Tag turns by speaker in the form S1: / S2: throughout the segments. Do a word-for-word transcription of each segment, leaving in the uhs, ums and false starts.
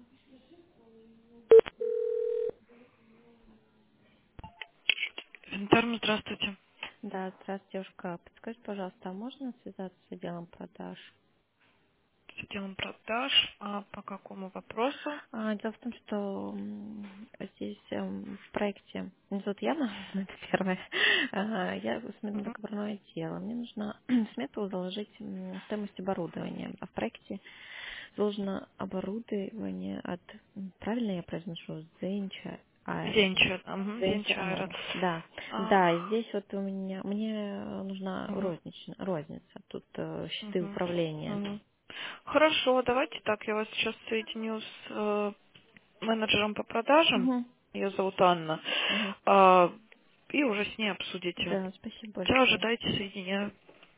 S1: Винтерм, здравствуйте.
S2: Да, здравствуйте, девушка. Подскажите, пожалуйста, а можно связаться с отделом продаж?
S1: С отделом продаж. А по какому вопросу?
S2: А, дело в том, что м, здесь эм, в проекте меня зовут Яна, это первое. А, я
S1: Мгм.
S2: сметно-договорное отдел. Мне нужно в смету заложить м, стоимость оборудования. А в проекте заложено оборудование от, м, правильно я произношу, Зенча Айрес.
S1: Зенча. Угу.
S2: Зенча
S1: Зенча Айрат.
S2: Айрес, да.
S1: А,
S2: Да, и здесь вот у меня, мне нужна
S1: мгм.
S2: розничная, розница, тут э, счеты
S1: Мгм.
S2: управления.
S1: Мгм. Хорошо, давайте так. Я вас сейчас соединю с э, менеджером по продажам.
S2: Мгм.
S1: Ее зовут Анна.
S2: Мгм.
S1: А, и уже с ней обсудите.
S2: Да, спасибо
S1: Сейчас
S2: большое.
S1: ожидайте, соединяю.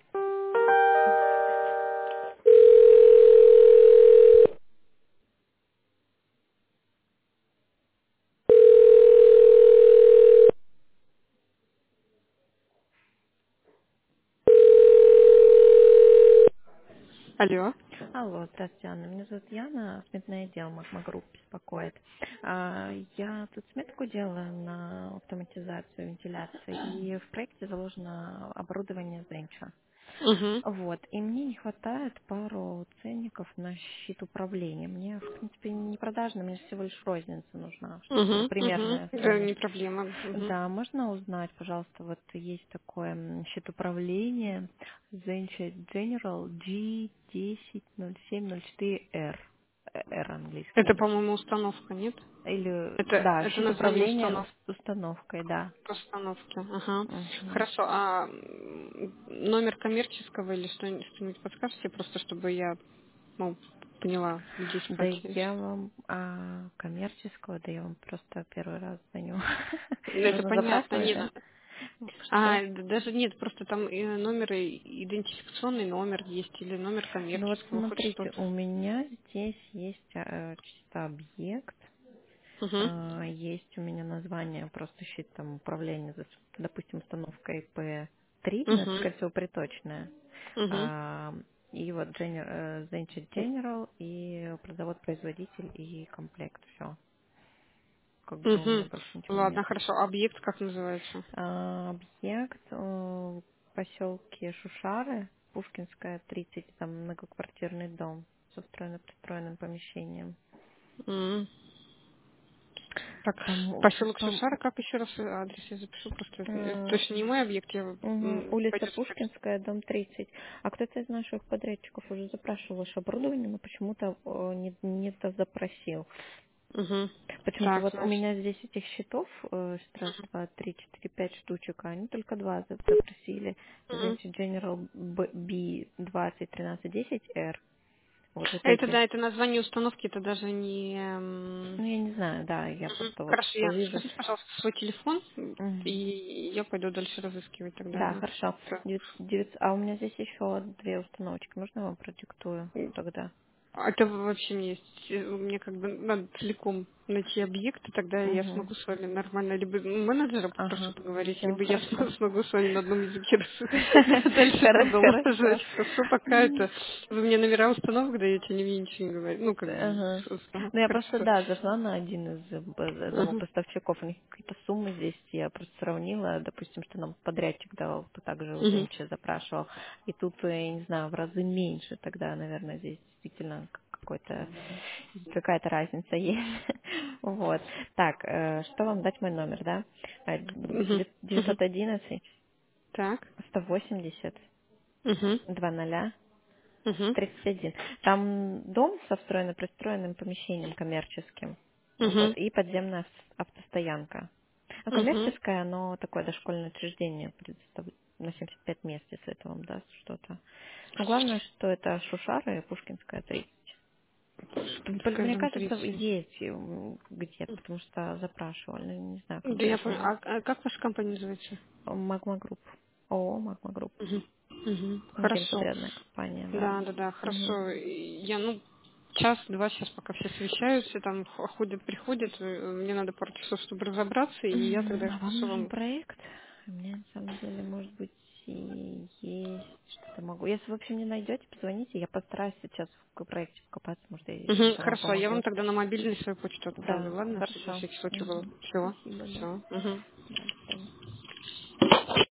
S1: Алло.
S2: Алло, здравствуйте, Анна. Меня зовут Яна, сметный отдел Магма Групп беспокоит. А, Я тут сметку делаю на автоматизацию вентиляции, и в проекте заложено оборудование Зенча.
S1: Угу.
S2: Вот, и мне не хватает пару ценников на щит управления. Мне, в принципе, не продажно, мне всего лишь розница нужна, чтобы
S1: Угу. Угу.
S2: примерная
S1: Да,
S2: стоимость.
S1: не проблема. Угу.
S2: Да, можно узнать, пожалуйста, вот есть такое м, счет управления Zencha General G десять ноль семь ноль четыре R, э, R
S1: Это,
S2: английский.
S1: по-моему, установка, нет?
S2: Или,
S1: Это,
S2: да,
S1: это
S2: счет
S1: название
S2: управления
S1: установки.
S2: ус- установкой, да.
S1: Постановки. Ага.
S2: Мгм.
S1: Хорошо. А м, номер коммерческого или что- что-нибудь подскажете, просто чтобы я ну, поняла, где
S2: Да
S1: искать?
S2: я вам а, коммерческого, да я вам просто первый раз звоню.
S1: Ну, это
S2: Нужно
S1: понятно.
S2: запрашивать,
S1: Нет.
S2: да? Что?
S1: А, д- даже нет, просто там э, номер, и- идентификационный номер есть или номер
S2: Ну вот
S1: коммерческого, хоть
S2: смотрите,
S1: что-то.
S2: у меня здесь есть а, чисто объект.
S1: Угу.
S2: А, Есть у меня название, просто щит там управления, за, допустим, установкой P три, но это,
S1: Угу.
S2: скорее всего, приточная.
S1: Угу.
S2: А, И вот Gener- э, Zenchit General, и продавод-производитель, и комплект. Все. Как бы у меня
S1: Угу.
S2: больше ничего
S1: Ладно,
S2: нет.
S1: хорошо. Объект как называется?
S2: А, Объект э, в поселке Шушары, Пушкинская, тридцать, там многоквартирный дом со встроенно-пристроенным помещением.
S1: М. Так,
S2: Там
S1: поселок
S2: пом-
S1: Шишара, как еще раз адрес я запишу, просто это, это
S2: э,
S1: точно не мой объект, я
S2: Мгм.
S1: м,
S2: Улица
S1: пойду теперь.
S2: Пушкинская, дом тридцать. А кто-то из наших подрядчиков уже запрашивал ваше оборудование, но почему-то э, не, не запросил.
S1: Угу.
S2: Почему-то
S1: Так,
S2: вот у
S1: значит.
S2: меня здесь этих счетов, э, раз, два, три, четыре, пять штучек, а они только два за- запросили.
S1: Мгм.
S2: Значит, General B двадцать тринадцать десять R. Вот, вот
S1: Это
S2: эти.
S1: да, это название установки, это даже не...
S2: Ну,
S1: м,
S2: я не знаю, да, я
S1: Мгм.
S2: просто вот
S1: Хорошо,
S2: что
S1: Яна,
S2: вижу.
S1: скажите, пожалуйста, свой телефон, и
S2: Мгм.
S1: я пойду дальше разыскивать тогда.
S2: Да,
S1: Ну,
S2: хорошо.
S1: всё.
S2: Девять- девять- А у меня здесь еще две установочки. Можно я вам продиктую тогда?
S1: А это вообще мне есть, э, мне как бы надо целиком найти объекты, тогда я
S2: Угу.
S1: смогу с вами нормально, либо менеджера попрошу
S2: Ага,
S1: поговорить,
S2: все
S1: либо я
S2: хорошо.
S1: см- смогу с вами на одном языке дальше
S2: Хоро-
S1: продолжать.
S2: Хорошо.
S1: Хорошо, пока это вы мне номера установок даете, они мне ничего не говорят. Ну, как бы,
S2: Ага.
S1: с- с- ага,
S2: Ну, я просто,
S1: хорошо.
S2: да, зашла на один из э, б- одного
S1: Мгм.
S2: поставщиков, у них какие-то суммы здесь, я просто сравнила, допустим, что нам подрядчик давал, кто также у
S1: Мгм.
S2: Зенча запрашивал, и тут, э, я не знаю, в разы меньше, тогда, наверное, здесь действительно к- какой-то, какая-то разница есть. Вот. Так, э, что вам дать мой номер, да? Э,
S1: Мгм.
S2: девять-
S1: Мгм.
S2: девятьсот одиннадцать
S1: Так.
S2: сто восемьдесят
S1: Мгм.
S2: два ноля
S1: Мгм.
S2: тридцать один. Там дом со встроенно-пристроенным помещением коммерческим. Вот,
S1: Мгм.
S2: и подземная ав- автостоянка. Ну,
S1: Мгм.
S2: коммерческое, оно такое дошкольное учреждение предоставляет на семьдесят пять мест, если это вам даст что-то. Но главное, что это Шушары и Пушкинская тридцать. Бл-
S1: Пускай
S2: Мне
S1: дом
S2: кажется,
S1: тридцать.
S2: есть м, где-то, потому что запрашивали, ну, не знаю, как
S1: Да, я
S2: дальше
S1: понял.
S2: будет.
S1: А, а как ваша компания называется?
S2: Магма Групп. ООО Магма Групп.
S1: Мгм. Мгм. Хорошо.
S2: Генподрядная компания, да.
S1: Да, да, да,
S2: Мгм.
S1: хорошо. И Я, ну, час-два сейчас, пока все совещаются, там х- ходят, приходят, э, мне надо пару часов, чтобы разобраться, и я
S2: Мгм.
S1: тогда
S2: А вам
S1: напишу
S2: нужен
S1: вам.
S2: проект? У меня на самом деле может быть проекте есть, что-то могу. Если, в общем, не найдете, позвоните, я постараюсь сейчас в проекте покопаться, может, я
S1: Угу,
S2: что-то вам
S1: хорошо, я вам
S2: помогу.
S1: тогда на мобильный свою почту отправлю,
S2: Да,
S1: ладно, чтобы на
S2: хорошо.
S1: всякий случай было.
S2: Мгм.
S1: Все,
S2: Спасибо, да.
S1: все. Угу.
S2: Да, до свидания.